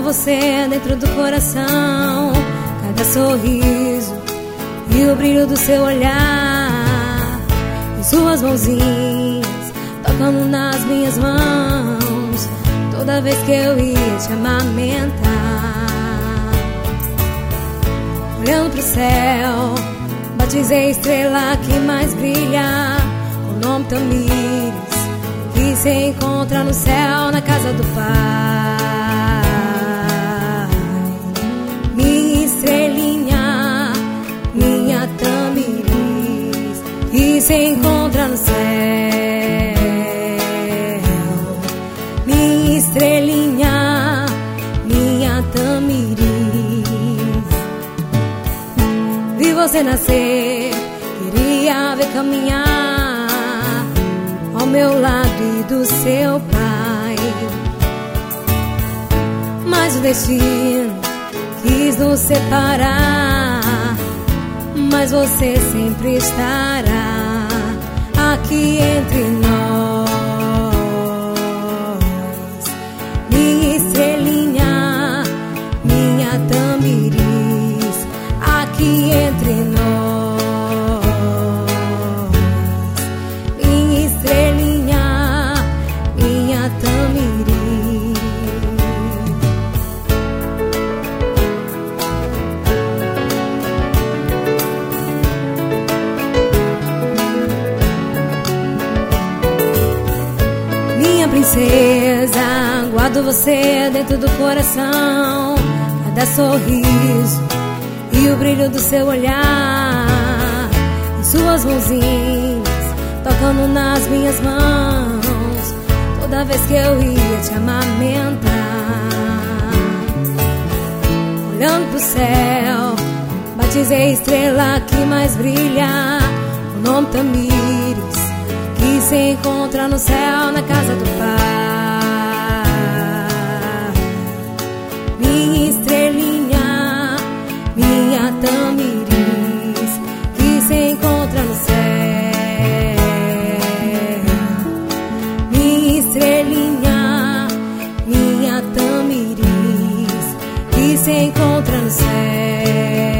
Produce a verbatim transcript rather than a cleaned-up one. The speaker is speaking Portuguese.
você dentro do coração, cada sorriso e o brilho do seu olhar, e suas mãozinhas tocando nas minhas mãos, toda vez que eu ia te amamentar. Olhando pro céu, batizei a estrela que mais brilha, o nome Tamires, que se encontra no céu, na casa do Pai. Minha estrelinha, minha Tamires, que se encontra no céu. Minha estrelinha, minha Tamires. Vi você nascer, queria ver caminhar ao meu lado e do seu pai, mas o destino quis nos separar. Mas você sempre estará aqui entre nós. Minha estrelinha, minha Tamires, aqui entre nós. Minha estrelinha, minha Tamires. Minha princesa, guardo você dentro do coração, cada sorriso e o brilho do seu olhar, e suas mãozinhas tocando nas minhas mãos, toda vez que eu ia te amamentar. Olhando pro céu, batizei a estrela que mais brilha, o nome Tamires, que se encontra no céu, na casa do Pai. Minha estrelinha, minha Tamires, que se encontra no céu. Minha estrelinha, minha Tamires, que se encontra no céu.